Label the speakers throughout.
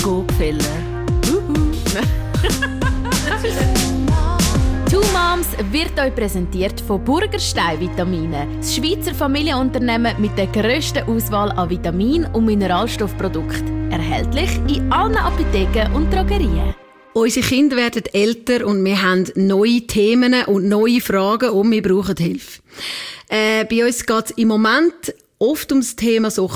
Speaker 1: Pädagogfälle. Two Moms wird euch präsentiert von Burgerstein Vitamine, das Schweizer Familienunternehmen mit der grössten Auswahl an Vitamin- und Mineralstoffprodukten. Erhältlich in allen Apotheken und Drogerien.
Speaker 2: Unsere Kinder werden älter und wir haben neue Themen und neue Fragen und wir brauchen Hilfe. Bei uns geht es im Moment oft ums Thema so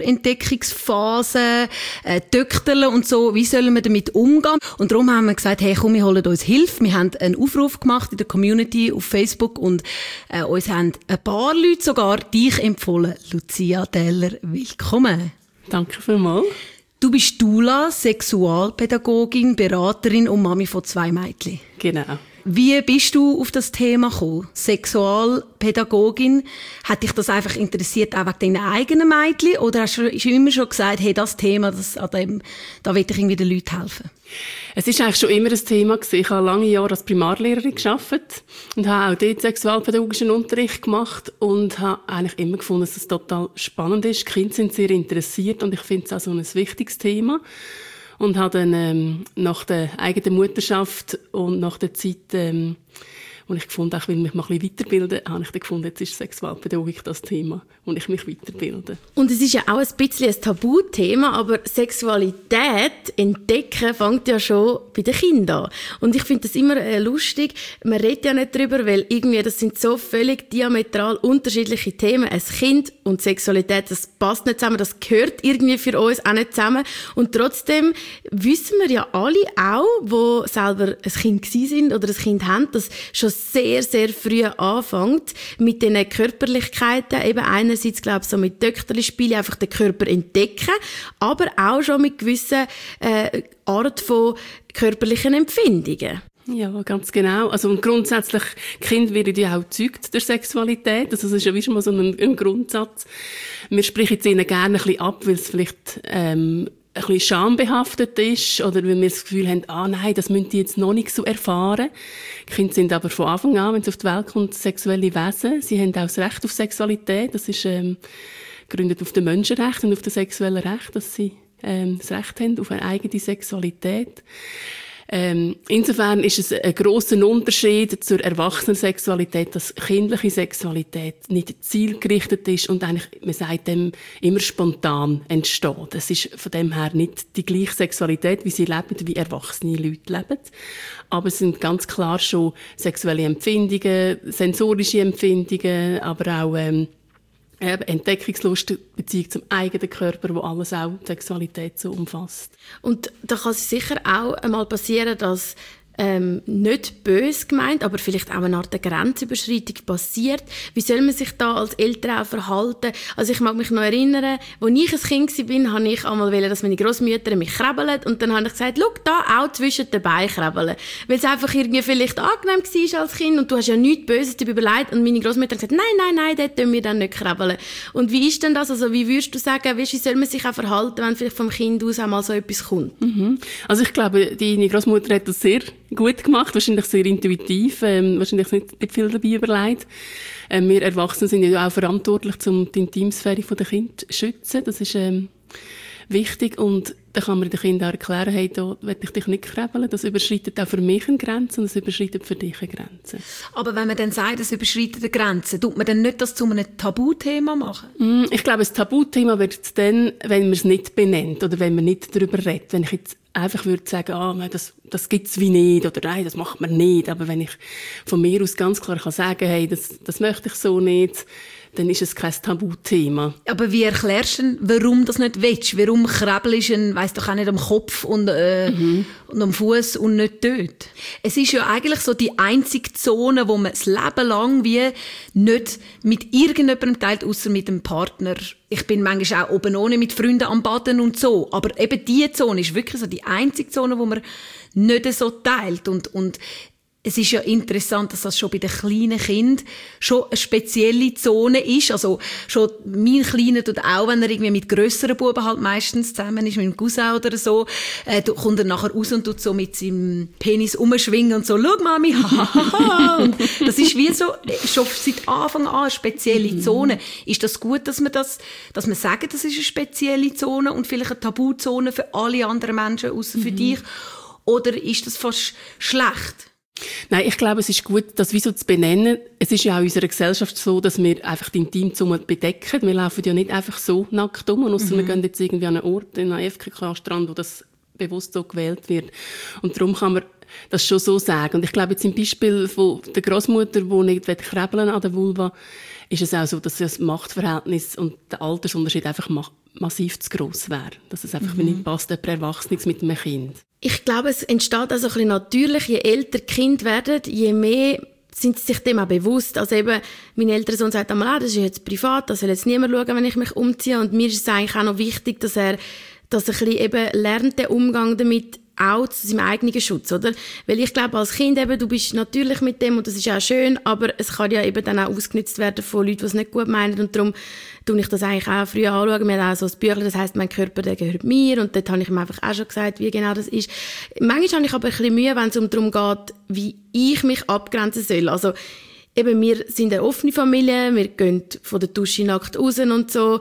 Speaker 2: Körperentdeckungsphase, Töchterle und so. Wie sollen wir damit umgehen? Und darum haben wir gesagt, hey, komm, wir holen uns Hilfe. Wir haben einen Aufruf gemacht in der Community auf Facebook und uns haben ein paar Leute sogar dich empfohlen. Lucia Teller, willkommen.
Speaker 3: Danke vielmals.
Speaker 2: Du bist Doula, Sexualpädagogin, Beraterin und Mami von 2 Mädchen.
Speaker 3: Genau.
Speaker 2: Wie bist du auf das Thema gekommen? Sexualpädagogin, hat dich das einfach interessiert, auch wegen deinen eigenen Mädchen? Oder hast du immer schon gesagt, hey, das Thema, da will ich irgendwie den Leuten helfen?
Speaker 3: Es ist eigentlich schon immer ein Thema gewesen. Ich habe lange Jahre als Primarlehrerin gearbeitet und habe auch dort sexualpädagogischen Unterricht gemacht und habe eigentlich immer gefunden, dass es total spannend ist. Die Kinder sind sehr interessiert und ich finde es auch so ein wichtiges Thema. Und habe dann nach der eigenen Mutterschaft und nach der Zeit, wo ich gefunden habe, ich will mich mal ein bisschen weiterbilden, habe ich dann gefunden, jetzt ist Sexualpädagogik das Thema, wo ich mich weiterbilde.
Speaker 1: Und es ist ja auch ein bisschen ein Tabuthema, aber Sexualität entdecken fängt ja schon bei den Kindern an. Und ich finde das immer lustig, man redet ja nicht darüber, weil irgendwie das sind so völlig diametral unterschiedliche Themen. Ein Kind und Sexualität, das passt nicht zusammen, das gehört irgendwie für uns auch nicht zusammen. Und trotzdem wissen wir ja alle auch, die selber ein Kind gewesen sind oder ein Kind haben, dass schon sehr, sehr früh anfängt mit den Körperlichkeiten, eben einerseits, glaube ich, so mit Töchterli-Spielen einfach den Körper entdecken, aber auch schon mit gewissen Art von körperlichen Empfindungen.
Speaker 3: Ja, ganz genau. Also grundsätzlich, Kinder werden ja auch gezeugt durch Sexualität. Also das ist ja wie schon mal so ein Grundsatz. Wir sprechen es ihnen gerne ein bisschen ab, weil es vielleicht ein bisschen schambehaftet ist oder wenn wir das Gefühl haben, nein, das müssen die jetzt noch nicht so erfahren. Die Kinder sind aber von Anfang an, wenn sie auf die Welt kommen, sexuelle Wesen. Sie haben auch das Recht auf Sexualität. Das ist gegründet auf den Menschenrechten und auf das sexuelle Recht, dass sie das Recht haben auf eine eigene Sexualität. Insofern ist es ein grosser Unterschied zur Erwachsenensexualität, dass kindliche Sexualität nicht zielgerichtet ist und eigentlich, man sagt dem, immer spontan entsteht. Es ist von dem her nicht die gleiche Sexualität, wie sie leben, wie erwachsene Leute leben. Aber es sind ganz klar schon sexuelle Empfindungen, sensorische Empfindungen, aber auch Entdeckungslust, Beziehung zum eigenen Körper, wo alles auch die Sexualität so umfasst.
Speaker 1: Und da kann es sicher auch einmal passieren, dass nicht böse gemeint, aber vielleicht auch eine Art Grenzüberschreitung passiert. Wie soll man sich da als Eltern auch verhalten? Also ich mag mich noch erinnern, als ich ein Kind war, habe ich einmal wollen, dass meine Grossmütter mich krabbeln und dann habe ich gesagt, schau, da auch zwischen den Beinen krabbeln. Weil es einfach irgendwie vielleicht angenehm war als Kind und du hast ja nichts Böses dir überlegt und meine Grossmutter hat gesagt, nein, dort tun wir dann nicht krabbeln. Und wie ist denn das? Also wie würdest du sagen, wie soll man sich auch verhalten, wenn vielleicht vom Kind aus einmal so etwas kommt?
Speaker 3: Mhm. Also ich glaube, deine Grossmutter hat das sehr gut gemacht, wahrscheinlich sehr intuitiv, wahrscheinlich nicht viel dabei überlegt. Wir Erwachsene sind ja auch verantwortlich, um die Intimsphäre der Kinder zu schützen. Das ist wichtig und da kann man den Kindern auch erklären, hey, da will ich dich nicht krabbeln, das überschreitet auch für mich eine Grenze und das überschreitet für dich eine Grenze.
Speaker 2: Aber wenn man dann sagt, es überschreitet eine Grenze, tut man dann nicht das zu einem Tabuthema machen?
Speaker 3: Ich glaube, ein Tabuthema wird es dann, wenn man es nicht benennt oder wenn man nicht darüber redet. Wenn ich jetzt einfach würde sagen, nein, das gibt's wie nicht oder nein, das macht man nicht. Aber wenn ich von mir aus ganz klar kann sagen, hey, das möchte ich so nicht, dann ist es kein Tabuthema.
Speaker 2: Aber wie erklärst du denn, warum das nicht willst? Warum krabbelst du, weiss doch auch nicht, am Kopf und am Fuß und nicht dort? Es ist ja eigentlich so die einzige Zone, wo man das Leben lang wie nicht mit irgendjemandem teilt, ausser mit dem Partner. Ich bin manchmal auch oben ohne mit Freunden am Baden und so. Aber eben diese Zone ist wirklich so die einzige Zone, wo man nicht so teilt. Und es ist ja interessant, dass das schon bei den kleinen Kindern schon eine spezielle Zone ist. Also schon mein Kleiner tut auch, wenn er irgendwie mit grösseren Buben halt meistens zusammen ist, mit dem Cousin oder so, kommt er nachher raus und tut so mit seinem Penis umschwingen und so, «Schau, Mami, hahaha!» Und das ist wie so, schon seit Anfang an eine spezielle Zone. Ist das gut, dass wir sagen, das ist eine spezielle Zone und vielleicht eine Tabuzone für alle anderen Menschen, außer für dich? Oder ist das fast schlecht?
Speaker 3: Nein, ich glaube, es ist gut, das wie so zu benennen. Es ist ja auch in unserer Gesellschaft so, dass wir einfach die Intimzone bedecken. Wir laufen ja nicht einfach so nackt um, ausser wir gehen jetzt irgendwie an einen Ort, in einen FKK-Strand, wo das bewusst so gewählt wird. Und darum kann man das schon so sagen. Und ich glaube, jetzt im Beispiel von der Großmutter, die nicht krabbeln an der Vulva, ist es auch so, dass das Machtverhältnis und der Altersunterschied einfach massiv zu gross wäre. Dass es einfach nicht passt, jemand Erwachsenes mit einem Kind.
Speaker 1: Ich glaube, es entsteht also ein bisschen natürlich, je älter die Kinder werden, je mehr sind sie sich dem auch bewusst. Also eben, mein älterer Sohn sagt einmal, das ist jetzt privat, das soll jetzt niemand schauen, wenn ich mich umziehe. Und mir ist es eigentlich auch noch wichtig, dass er ein bisschen eben lernt, den Umgang damit, auch zu seinem eigenen Schutz, oder? Weil ich glaube, als Kind eben, du bist natürlich mit dem und das ist auch schön, aber es kann ja eben dann auch ausgenutzt werden von Leuten, die es nicht gut meinen und darum tue ich das eigentlich auch früh anschauen. Wir haben auch so ein Büchlein, das heisst, mein Körper, der gehört mir und dort habe ich ihm einfach auch schon gesagt, wie genau das ist. Manchmal habe ich aber ein bisschen Mühe, wenn es darum geht, wie ich mich abgrenzen soll. Also eben, wir sind eine offene Familie, wir gehen von der Dusche nackt raus und so.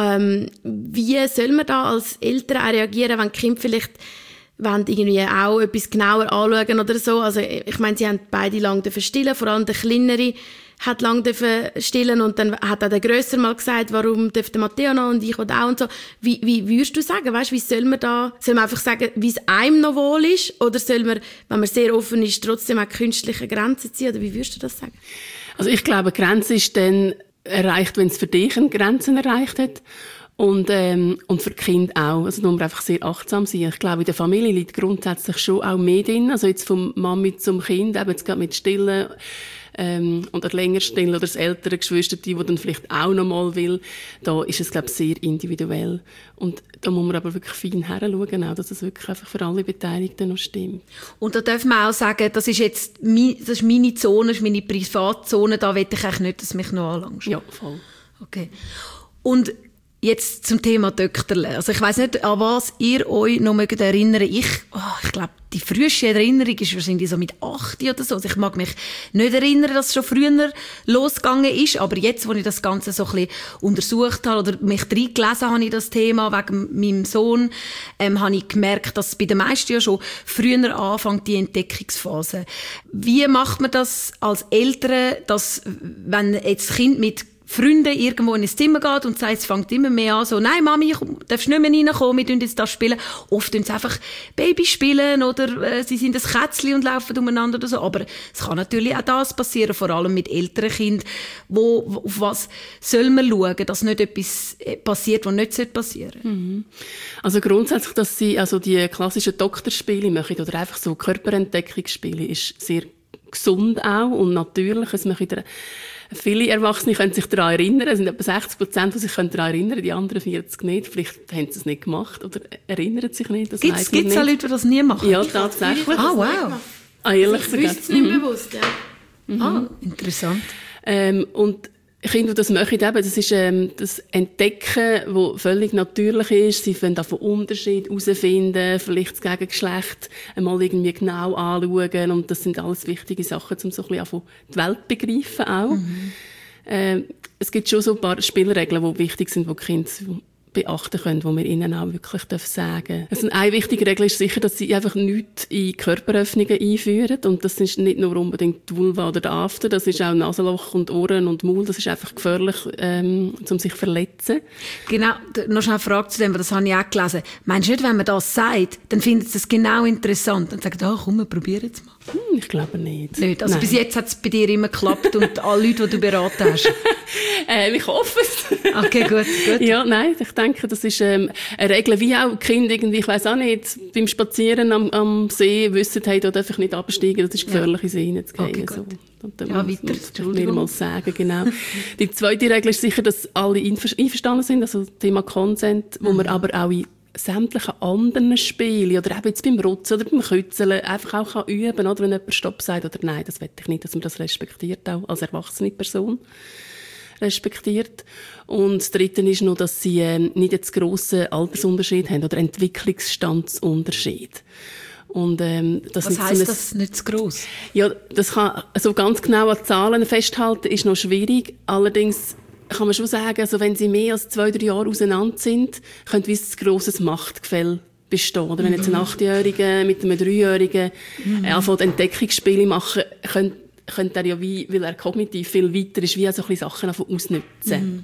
Speaker 1: Wie soll man da als Eltern auch reagieren, wenn die Kinder vielleicht wollen irgendwie auch etwas genauer anschauen oder so. Also, ich meine, sie haben beide lange stillen, vor allem der Kleinere hat lange stillen und dann hat auch der Grösser mal gesagt, warum dürfte Matteo noch und ich auch und so. Wie würdest du sagen, weißt, wie soll man einfach sagen, wie es einem noch wohl ist, oder soll man, wenn man sehr offen ist, trotzdem auch künstliche Grenzen ziehen, oder wie würdest du das sagen?
Speaker 3: Also ich glaube, die Grenze ist dann erreicht, wenn es für dich eine Grenze erreicht hat. Und für die Kinder auch. Also, da muss man einfach sehr achtsam sein. Ich glaube, in der Familie liegt grundsätzlich schon auch mehr drin. Also, jetzt vom Mami zum Kind, eben jetzt gerade mit Stillen, oder länger stillen oder das ältere Geschwister, die dann vielleicht auch noch mal will. Da ist es, glaube ich, sehr individuell. Und da muss man aber wirklich fein hinschauen, auch, dass es wirklich einfach für alle Beteiligten noch stimmt.
Speaker 2: Und da darf man auch sagen, das ist jetzt das ist meine Zone, das ist meine Privatzone, da will ich eigentlich nicht, dass du mich noch anlangst.
Speaker 3: Ja, voll.
Speaker 2: Okay. Und jetzt zum Thema Töchterle. Also ich weiss nicht, an was ihr euch noch erinnern mögt. Ich glaube, die früheste Erinnerung ist wahrscheinlich so mit 8 oder so. Also ich mag mich nicht erinnern, dass es schon früher losgegangen ist. Aber jetzt, wo ich das Ganze so ein bisschen untersucht habe oder mich reingelesen habe in das Thema wegen meinem Sohn, habe ich gemerkt, dass bei den meisten ja schon früher anfängt, die Entdeckungsphase. Wie macht man das als Eltern, dass, wenn jetzt das Kind mit Freunde irgendwo in ein Zimmer geht und sagt, es fängt immer mehr an, so, nein, Mami, darfst nicht mehr reinkommen, wir tun jetzt das spielen. Oft tun sie einfach Baby spielen oder sie sind ein Kätzchen und laufen umeinander oder so. Aber es kann natürlich auch das passieren, vor allem mit älteren Kindern. Auf was soll man schauen, dass nicht etwas passiert, was nicht passieren sollte?
Speaker 3: Mhm. Also grundsätzlich, dass sie also die klassischen Doktorspiele machen oder einfach so Körperentdeckungsspiele, ist sehr gesund auch und natürlich. Es machen viele Erwachsene können sich daran erinnern, es sind etwa 60%, die sich daran erinnern, die anderen 40 nicht. Vielleicht haben sie es nicht gemacht oder erinnern sich nicht.
Speaker 2: Gibt es auch Leute, die das nie machen?
Speaker 3: Ja, tatsächlich.
Speaker 2: Ah, wow.
Speaker 3: Ehrlich
Speaker 1: gesagt. Ich wüsste es nicht bewusst, ja.
Speaker 2: Interessant.
Speaker 3: Und Kinder, die das machen, eben, das ist das Entdecken, das völlig natürlich ist. Sie wollen davon Unterschied herausfinden, vielleicht das Gegengeschlecht einmal irgendwie genau anschauen. Und das sind alles wichtige Sachen, um so ein bisschen die Welt zu begreifen auch. Es gibt schon so ein paar Spielregeln, die wichtig sind, die Kinder beachten können, die wir ihnen auch wirklich sagen dürfen. Also eine wichtige Regel ist sicher, dass sie einfach nichts in Körperöffnungen einführen. Und das ist nicht nur unbedingt die Vulva oder der After, das ist auch Nasenloch und Ohren und Maul. Das ist einfach gefährlich, um sich zu verletzen.
Speaker 2: Genau, noch schnell eine Frage zu dem, das habe ich auch gelesen. Meinst du nicht, wenn man das sagt, dann findet es das genau interessant und sagt, komm, wir probieren es mal?
Speaker 3: Ich glaube nicht.
Speaker 2: Also bis jetzt hat es bei dir immer geklappt und alle Leute, die du beraten hast?
Speaker 3: Ich hoffe es.
Speaker 2: Okay, gut.
Speaker 3: Ja, nein, ich denke, das ist eine Regel, wie auch Kinder irgendwie, ich weiss auch nicht, beim Spazieren am See wissen, hey, da darf ich nicht absteigen, das ist gefährlich, in See reinzugehen.
Speaker 2: Okay,
Speaker 3: so. Und dann
Speaker 2: weiter.
Speaker 3: Muss ich mal sagen, genau. Die zweite Regel ist sicher, dass alle einverstanden sind, also Thema Consent, wo man aber auch sämtlichen anderen Spielen oder eben jetzt beim Rutzen oder beim Kützeln einfach auch üben kann, oder wenn jemand Stopp sagt oder nein, das will ich nicht, dass man das respektiert, auch als erwachsene Person respektiert. Und das Dritte ist noch, dass sie nicht einen grossen Altersunterschied haben oder Entwicklungsstandsunterschied. Und,
Speaker 2: was heisst das nicht zu gross?
Speaker 3: Ja, das kann so ganz genau an Zahlen festhalten, ist noch schwierig. Allerdings kann man schon sagen, also wenn sie mehr als 2-3 Jahre auseinander sind, könnte ein grosses Machtgefälle bestehen. Oder wenn jetzt ein 8-Jähriger mit einem 3-Jährigen anfängt Entdeckungsspiele machen, könnte er ja, weil er kognitiv viel weiter ist, wie auch so ein bisschen Sachen ausnutzen.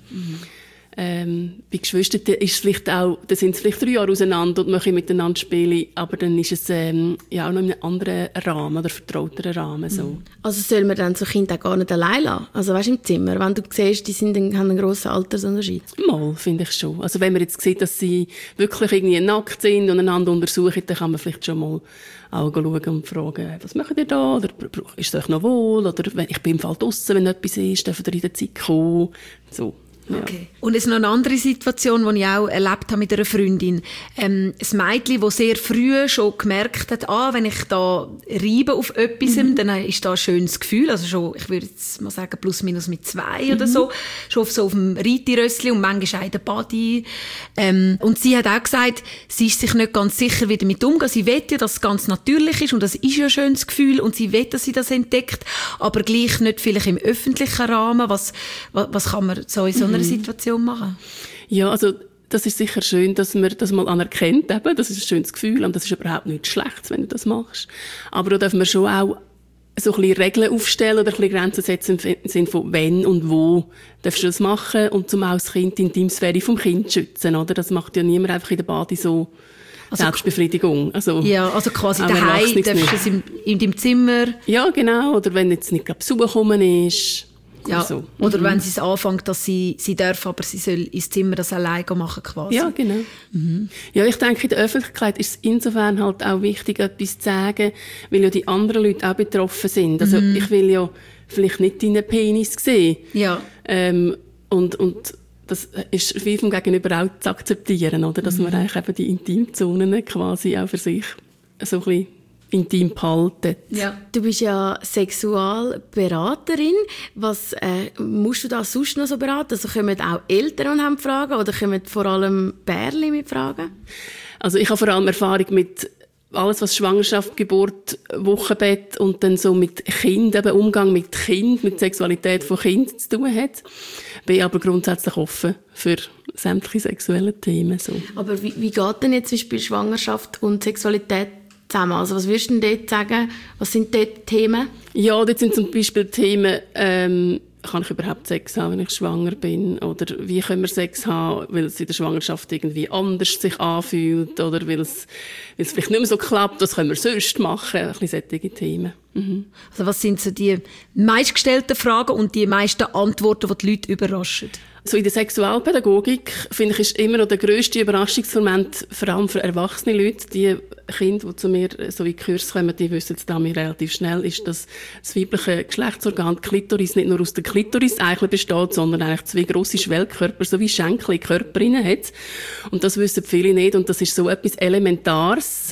Speaker 3: Bei Geschwistern ist es vielleicht auch, da sind es vielleicht 3 Jahre auseinander und machen miteinander spielen, aber dann ist es ja auch noch in einem anderen Rahmen oder vertrauteren Rahmen. So.
Speaker 1: Also soll man dann so Kinder auch gar nicht allein lassen? Also weißt, im Zimmer, wenn du siehst, die haben einen grossen Altersunterschied?
Speaker 3: Mal, finde ich schon. Also wenn man jetzt sieht, dass sie wirklich irgendwie nackt sind und einander untersuchen, dann kann man vielleicht schon mal auch schauen und fragen, was macht ihr da? Oder ist es euch noch wohl? Oder ich bin im Fall draussen, wenn etwas ist, dürft ihr in der Zeit kommen? So. Ja.
Speaker 2: Okay. Und es ist noch eine andere Situation, die ich auch erlebt habe mit einer Freundin. Ein Mädchen, das sehr früh schon gemerkt hat, wenn ich da reibe auf etwas, dann ist da ein schönes Gefühl. Also schon, ich würde jetzt mal sagen, plus minus mit 2 oder so. Schon so auf dem Reitirössli und manchmal auch in der Body. Und sie hat auch gesagt, sie ist sich nicht ganz sicher, wie damit umgehen. Sie will ja, dass es ganz natürlich ist und das ist ja ein schönes Gefühl und sie will, dass sie das entdeckt, aber gleich nicht vielleicht im öffentlichen Rahmen. Was kann man so in so einer Situation machen?
Speaker 3: Ja, also das ist sicher schön, dass man das mal anerkennt. Eben. Das ist ein schönes Gefühl und das ist überhaupt nichts Schlechtes, wenn du das machst. Aber da darf man schon auch so ein bisschen Regeln aufstellen oder ein bisschen Grenzen setzen im Sinne von wenn und wo darfst du das machen und zum auch das Kind, die Intimsphäre vom Kind schützen. Oder? Das macht ja niemand einfach in der Bade so Selbstbefriedigung. Also,
Speaker 2: ja, also quasi daheim darfst du es in deinem Zimmer.
Speaker 3: Ja, genau. Oder wenn jetzt nicht gerade Besuch gekommen ist.
Speaker 2: Ja, so. Oder wenn sie es anfängt, dass sie darf, aber sie soll ins Zimmer das alleine machen quasi.
Speaker 3: Ja, genau. Ja, ich denke, in der Öffentlichkeit ist es insofern halt auch wichtig, etwas zu sagen, weil ja die anderen Leute auch betroffen sind. Also ich will ja vielleicht nicht deinen Penis sehen.
Speaker 2: Ja.
Speaker 3: Und das ist wie vom Gegenüber auch zu akzeptieren, oder? Dass man eigentlich eben die Intimzonen quasi auch für sich so ein bisschen intim behalten.
Speaker 1: Ja. Du bist ja Sexualberaterin. Was musst du da sonst noch so beraten? Also kommen auch Eltern und haben Fragen oder kommen vor allem Pärchen mit Fragen? Also ich habe vor allem Erfahrung mit alles, was Schwangerschaft, Geburt, Wochenbett und dann so mit Kind, eben Umgang mit Kind, mit Sexualität von Kind zu tun hat. Bin aber grundsätzlich offen für sämtliche sexuelle Themen. So. Aber wie geht denn jetzt zum Beispiel Schwangerschaft und Sexualität zusammen? Also was würdest du denn dort sagen? Was sind dort Themen? Ja, dort sind zum Beispiel Themen, kann ich überhaupt Sex haben, wenn ich schwanger bin? Oder wie können wir Sex haben, weil es in der Schwangerschaft irgendwie anders sich anfühlt? Oder weil es vielleicht nicht mehr so klappt, was können wir sonst machen? Ein bisschen solche Themen. Also was sind so die meistgestellten Fragen und die meisten Antworten, die die Leute überraschen? So in der Sexualpädagogik, finde ich, ist immer noch der grösste Überraschungsmoment, vor allem für erwachsene Leute, die Kinder, die zu mir so in Kurs kommen, die wissen es damit relativ schnell, ist, dass das weibliche Geschlechtsorgan, die Klitoris, nicht nur aus der Klitoris-Eichel besteht, sondern eigentlich 2 grosse Schwellkörper, so wie Schenkel in Körper drin hat. Und das wissen viele nicht und das ist so etwas Elementares,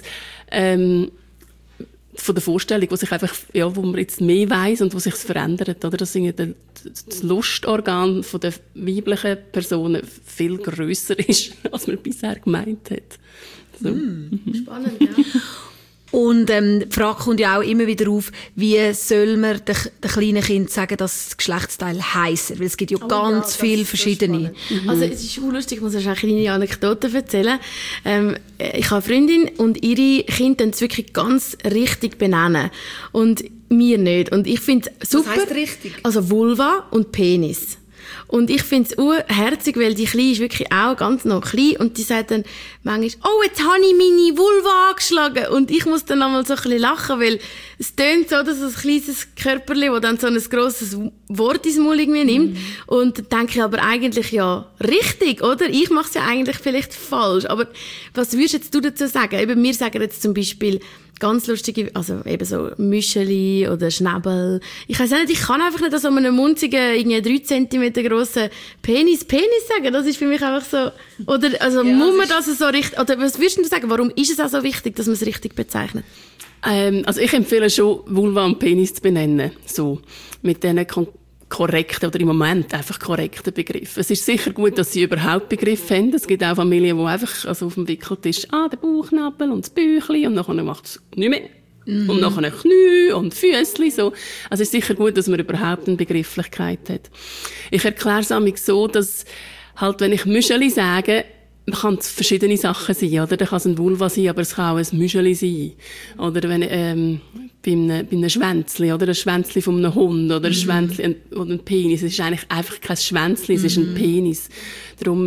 Speaker 1: von der Vorstellung, wo sich einfach, ja, wo man jetzt mehr weiss und wo sich verändert, oder? Dass das Lustorgan von der weiblichen Personen viel grösser ist, als man bisher gemeint hat. So. Spannend, ja. Und die Frage kommt ja auch immer wieder auf, wie soll man den kleinen Kindern sagen, dass das Geschlechtsteil heisst? Weil es gibt ja ganz viele verschiedene. Also es ist lustig, ich muss euch eine kleine Anekdote erzählen. Ich habe eine Freundin und ihre Kinder können es wirklich ganz richtig benennen. Und mir nicht. Und ich finde es super. Was heisst richtig? Also Vulva und Penis. Und ich finde es herzig, weil die Kleine ist wirklich auch ganz noch klein und die sagt dann manchmal, oh, jetzt habe ich meine Vulva angeschlagen. Und ich muss dann einmal so ein bisschen lachen, weil es tönt so, dass so ein kleines Körperchen, das dann so ein grosses Wort ins Maul irgendwie nimmt. Und dann denke ich aber eigentlich ja richtig, oder? Ich mache es ja eigentlich vielleicht falsch. Aber was würdest jetzt du dazu sagen? Eben, wir sagen jetzt zum Beispiel ganz lustige, also eben so Müscheli oder Schnäbel. Ich weiss nicht, ich kann einfach nicht so einem munzigen, irgendwie 3 Zentimeter grossen Penis sagen. Das ist für mich einfach so, oder, also muss man das so richtig, oder was würdest du sagen, warum ist es auch so wichtig, dass man es richtig bezeichnet?
Speaker 3: Also ich empfehle schon, Vulva und Penis zu benennen. So. Mit diesen korrekten oder im Moment einfach korrekten Begriffen. Es ist sicher gut, dass sie überhaupt Begriffe haben. Es gibt auch Familien, die einfach also auf dem Wickeltisch der Bauchnabel und das Bäuchli und nachher macht es nicht mehr. Und nachher Knie und Füßli, so. Also es ist sicher gut, dass man überhaupt eine Begrifflichkeit hat. Ich erkläre es manchmal so, dass halt, wenn ich Müscheli sage, man kann verschiedene Sachen sein, oder? Da kann es ein Vulva sein, aber es kann auch ein Müscheli sein. Oder wenn, bei einem Schwänzli, oder ein Schwänzli von einem Hund, oder ein Schwänzli, oder ein Penis. Es ist eigentlich einfach kein Schwänzli, es ist ein Penis. Darum,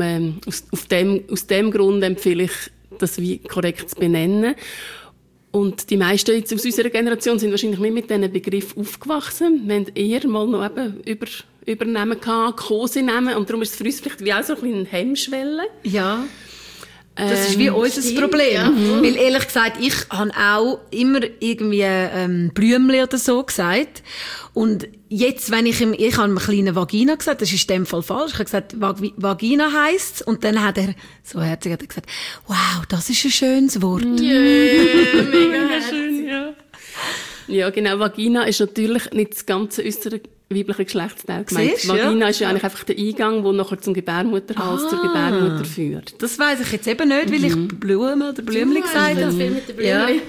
Speaker 3: aus dem Grund empfehle ich, das wie korrekt zu benennen. Und die meisten jetzt aus unserer Generation sind wahrscheinlich nicht mit diesen Begriff aufgewachsen. Wir haben eher mal noch eben Übernehmen gehabt, Kosenamen, und darum ist es für uns vielleicht wie auch so ein bisschen eine Hemmschwelle.
Speaker 2: Ja. Das ist wie unser Problem. Ja. Weil ehrlich gesagt, ich habe auch immer irgendwie Blümli oder so gesagt. Und jetzt, wenn ich habe einem kleinen Vagina gesagt, das ist in dem Fall falsch. Ich habe gesagt, Vagina heisst's. Und dann hat er so herzig gesagt, wow, das ist ein schönes Wort.
Speaker 3: Yeah, mega schön, ja. Ja, genau. Vagina ist natürlich nicht das ganze äußere weibliche Geschlechtsteil gemeint.
Speaker 2: Siehst,
Speaker 3: Vagina ist ja eigentlich einfach der Eingang, der nachher zum Gebärmutterhals, zur Gebärmutter führt.
Speaker 2: Das weiss ich jetzt eben nicht, weil ich Blume oder Blümli gesagt habe.
Speaker 1: Das viel mit den Blümli.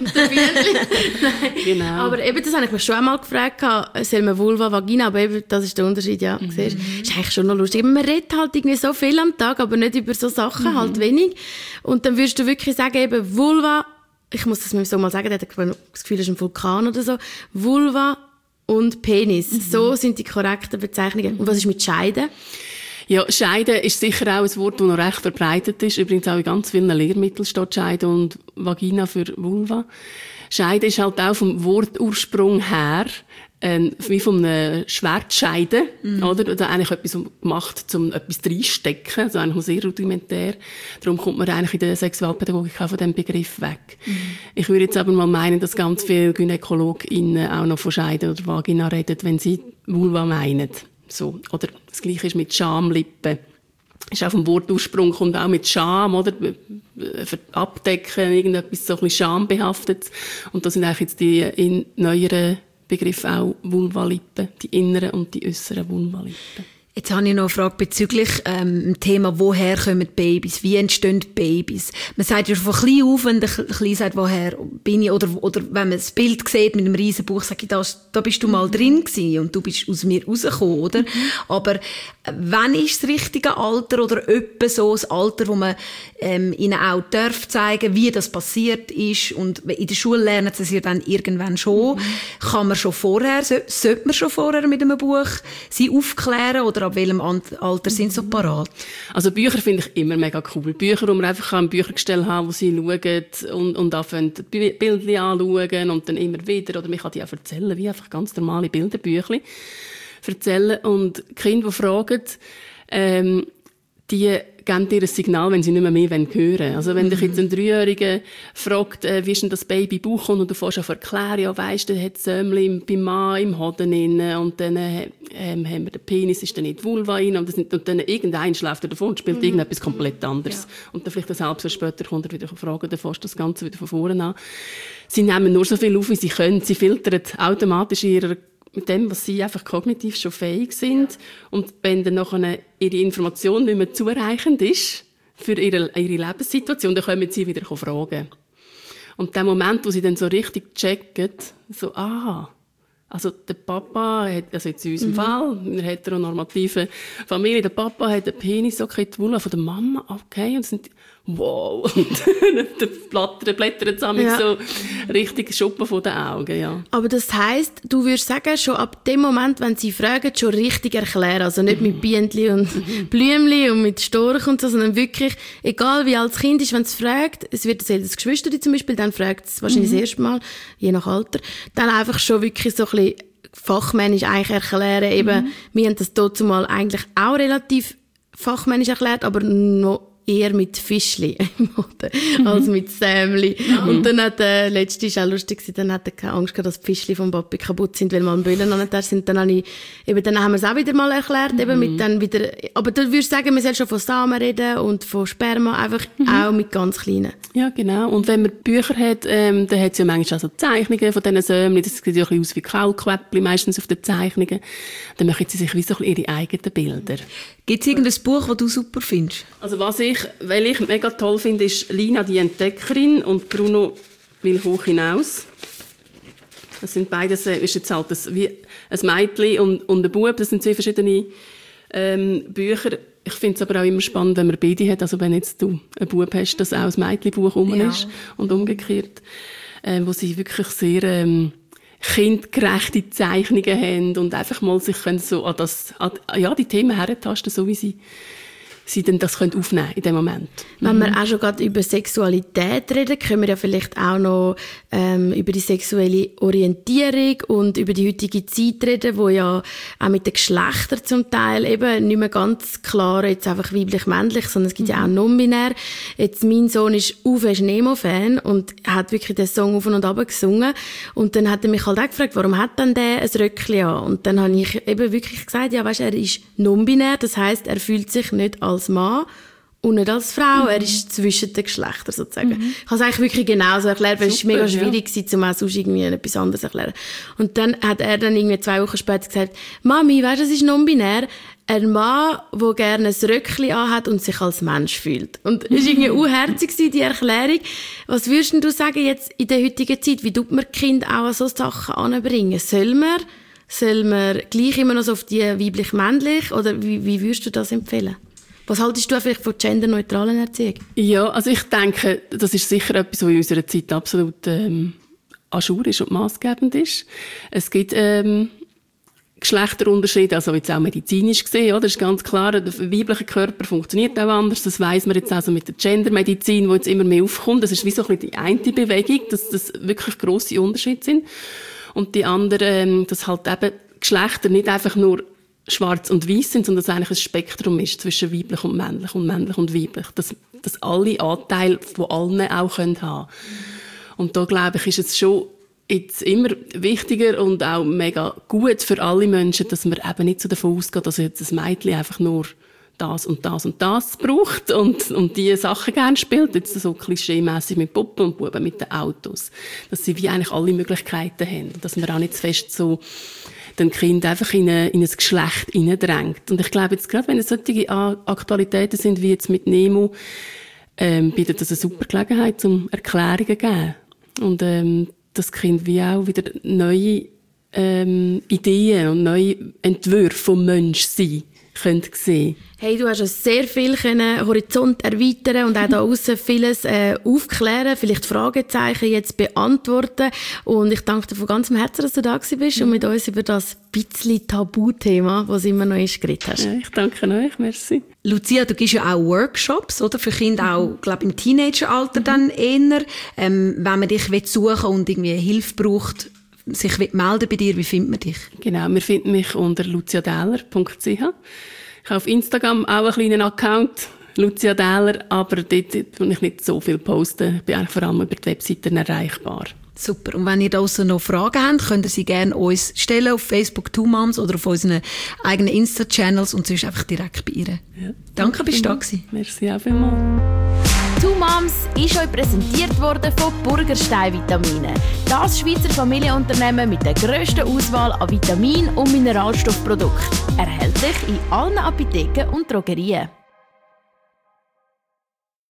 Speaker 1: Nein.
Speaker 3: Genau.
Speaker 1: Aber eben, das habe ich mich schon einmal gefragt, soll man Vulva, Vagina, aber eben, das ist der Unterschied, ja. Siehst, ist eigentlich schon noch lustig. Man redet halt irgendwie so viel am Tag, aber nicht über so Sachen, halt wenig. Und dann würdest du wirklich sagen, eben Vulva, ich muss das mir so mal sagen, der hat das Gefühl, das ist ein Vulkan oder so, Vulva und Penis. So sind die korrekten Bezeichnungen. Und was ist mit Scheide?
Speaker 3: Ja, Scheide ist sicher auch ein Wort, das noch recht verbreitet ist. Übrigens auch in ganz vielen Lehrmitteln steht Scheide und Vagina für Vulva. Scheide ist halt auch vom Wortursprung her wie von einer Schwertscheide, oder? Oder eigentlich etwas gemacht, um etwas reinstecken. Also eigentlich sehr rudimentär. Darum kommt man eigentlich in der Sexualpädagogik auch von diesem Begriff weg. Ich würde jetzt aber mal meinen, dass ganz viele GynäkologInnen auch noch von Scheide oder Vagina reden, wenn sie Vulva meinen. So. Oder das Gleiche ist mit Schamlippen. Ist auch vom Wortursprung, kommt auch mit Scham, oder? Für Abdecken, irgendetwas so ein bisschen schambehaftet. Und das sind eigentlich jetzt die neueren Begriffe auch Vulvalippen, die inneren und die äußeren Vulvalippen.
Speaker 2: Jetzt habe ich noch eine Frage bezüglich dem Thema, woher kommen Babys? Wie entstehen Babys? Man sagt ja von klein auf, wenn der Kleine sagt, woher bin ich? Oder wenn man das Bild sieht mit einem riesen Buch, sage ich, da bist du mal drin gewesen und du bist aus mir rausgekommen, oder? Aber wann ist das richtige Alter oder etwa so das Alter, wo man ihnen auch zeigen, wie das passiert ist? Und in der Schule lernen sie es ja dann irgendwann schon. Kann man schon vorher, sollte man schon vorher mit einem Buch sie aufklären, oder ab welchem Alter sind sie so parat?
Speaker 3: Also Bücher finde ich immer mega cool. Bücher, wo man einfach ein Büchergestell haben, wo sie schauen und anfangen, Bilder anschauen und dann immer wieder, oder man kann die auch erzählen, wie einfach ganz normale Bilderbüchli erzählen. Und Kinder, die fragen, die geben dir ein Signal, wenn sie nicht mehr hören wollen. Also wenn dich jetzt ein 3-Jähriger fragt, wie ist denn das Baby im Bauch kommt, und du fährst auf erklären, ja weisst, der hat Sämli beim Mann im Hoden innen, und dann haben wir den Penis, ist dann nicht die Vulva rein, und dann irgendein schläft er davon und spielt irgendetwas komplett anderes. Ja. Und dann vielleicht ein halbes Jahr später kommt er wieder fragen, dann fährst du das Ganze wieder von vorne an. Sie nehmen nur so viel auf, wie sie können. Sie filtern automatisch mit dem, was sie einfach kognitiv schon fähig sind. Und wenn dann nachher ihre Information nicht mehr zureichend ist für ihre Lebenssituation, dann können sie wieder fragen. Und der Moment, wo sie dann so richtig checken, so, also der Papa hat, also jetzt in unserem Fall, in einer heteronormativen Familie, der Papa hat einen Penis, okay, die Vulva von der Mama, okay, und sind wow, und dann blättert es so richtig Schuppen von den Augen, ja.
Speaker 1: Aber das heisst, du würdest sagen, schon ab dem Moment, wenn sie fragen, schon richtig erklären, also nicht mit Bienenli und Blümli und mit Storch und so, sondern wirklich, egal wie alt das Kind ist, wenn es fragt, es wird das Geschwister zum Beispiel, dann fragt es wahrscheinlich das erste Mal, je nach Alter, dann einfach schon wirklich so ein bisschen fachmännisch eigentlich erklären, eben, wir haben das dazu mal eigentlich auch relativ fachmännisch erklärt, aber noch eher mit Fischli im Mode als mit Sämli. Und dann hat letzte ist auch lustig gewesen, dann hat er keine Angst gehabt, dass die Fischli vom Papi kaputt sind, weil mal am Böllen noch nicht da sind. Dann haben wir es auch wieder mal erklärt, eben mit dann wieder, aber du würdest sagen, man soll schon von Samen reden und von Sperma, einfach auch mit ganz kleinen.
Speaker 3: Ja, genau. Und wenn man Bücher hat, dann hat es ja manchmal auch so Zeichnungen von diesen Sämli, das sieht ja ein bisschen aus wie Kaulquäppli, meistens auf den Zeichnungen. Dann machen sie sich wie so ihre eigenen Bilder.
Speaker 2: Gibt es irgendein Buch, das du super findest?
Speaker 3: Also weil ich mega toll finde, ist Lina die Entdeckerin und Bruno will hoch hinaus. Das sind beides, ist jetzt halt wie ein Mädchen und ein Bub, das sind zwei verschiedene Bücher. Ich finde es aber auch immer spannend, wenn man beide hat, also wenn jetzt du ein Bub hast, dass auch ein Mädchenbuch ist und umgekehrt, wo sie wirklich sehr kindgerechte Zeichnungen haben und einfach mal sich können so an die Themen herentasten, so wie sie dann das können aufnehmen in dem Moment.
Speaker 1: Wenn wir auch schon gerade über Sexualität reden, können wir ja vielleicht auch noch über die sexuelle Orientierung und über die heutige Zeit reden, wo ja auch mit den Geschlechtern zum Teil eben nicht mehr ganz klar jetzt einfach weiblich-männlich, sondern es gibt ja auch non-binär. Jetzt mein Sohn ist Uwe Nemo-Fan und hat wirklich den Song auf und ab gesungen und dann hat er mich halt auch gefragt, warum hat denn der ein Röckchen an? Und dann habe ich eben wirklich gesagt, ja weisst, er ist non-binär, das heisst, er fühlt sich nicht als Mann und nicht als Frau. Er ist zwischen den Geschlechtern sozusagen. Ich habe es eigentlich wirklich genauso erklärt, weil es mega schwierig war, um auch sonst irgendwie etwas anderes zu erklären. Und dann hat er dann irgendwie 2 Wochen später gesagt, Mami, weisst du, das ist non-binär. Ein Mann, der gerne ein Röckchen anhat und sich als Mensch fühlt. Und es war irgendwie unherzig, die Erklärung. Was würdest du sagen jetzt in der heutigen Zeit? Wie tut man Kind auch an so Sachen anbringen? Soll man gleich immer noch so auf die weiblich-männlich? Oder wie würdest du das empfehlen? Was haltest du vielleicht von genderneutralen Erziehung?
Speaker 3: Ja, also ich denke, das ist sicher etwas, was in unserer Zeit absolut à jour ist und maßgebend ist. Es gibt Geschlechterunterschiede, also jetzt auch medizinisch gesehen, oder? Das ist ganz klar, der weibliche Körper funktioniert auch anders. Das weiss man jetzt also mit der Gendermedizin, die jetzt immer mehr aufkommt. Das ist wie so ein bisschen die eine Bewegung, dass das wirklich grosse Unterschiede sind. Und die andere, dass halt eben Geschlechter nicht einfach nur schwarz und weiß sind, sondern dass es eigentlich ein Spektrum ist zwischen weiblich und männlich und weiblich. Dass alle Anteile von allen auch haben können. Und da, glaube ich, ist es schon jetzt immer wichtiger und auch mega gut für alle Menschen, dass man eben nicht so davon ausgeht, dass jetzt ein Mädchen einfach nur das und das und das braucht und die Sachen gerne spielt, jetzt so klischeemässig mit Puppen und Buben mit den Autos. Dass sie wie eigentlich alle Möglichkeiten haben. Dass man auch nicht zu fest so den Kind einfach in ein Geschlecht hineindrängt. Und ich glaube jetzt gerade, wenn es solche Aktualitäten sind wie jetzt mit Nemo, bietet das eine super Gelegenheit, um Erklärungen zu geben. Und das Kind wie auch wieder neue Ideen und neue Entwürfe vom Menschsein könnt sehen.
Speaker 1: Hey, du hast sehr viel Horizont erweitern und auch da aussen vieles aufklären, vielleicht Fragezeichen jetzt beantworten. Und ich danke dir von ganzem Herzen, dass du da bist und mit uns über das bisschen Tabuthema, das immer noch ist, geredet hast.
Speaker 3: Ja, ich danke euch, merci.
Speaker 2: Lucia, du gibst ja auch Workshops, oder? Für Kinder auch, glaube ich, im Teenageralter dann eher. Wenn man dich suchen und irgendwie Hilfe braucht, sich melden bei dir, wie findet man dich?
Speaker 3: Genau, wir finden mich unter luciadähler.ch. Ich habe auf Instagram auch einen kleinen Account, Lucia Dähler, aber dort tue ich nicht so viel posten. Ich bin eigentlich vor allem über die Webseiten erreichbar.
Speaker 2: Super. Und wenn ihr da noch Fragen habt, könnt ihr sie gerne uns stellen auf Facebook Two Moms oder auf unseren eigenen Insta-Channels und sonst einfach direkt bei ihr.
Speaker 3: Ja.
Speaker 2: Danke, bist du da gewesen.
Speaker 3: Merci auch vielmals.
Speaker 4: Two Moms ist euch präsentiert worden von Burgerstein Vitamine. Das Schweizer Familienunternehmen mit der grössten Auswahl an Vitamin- und Mineralstoffprodukten. Erhältlich in allen Apotheken und Drogerien.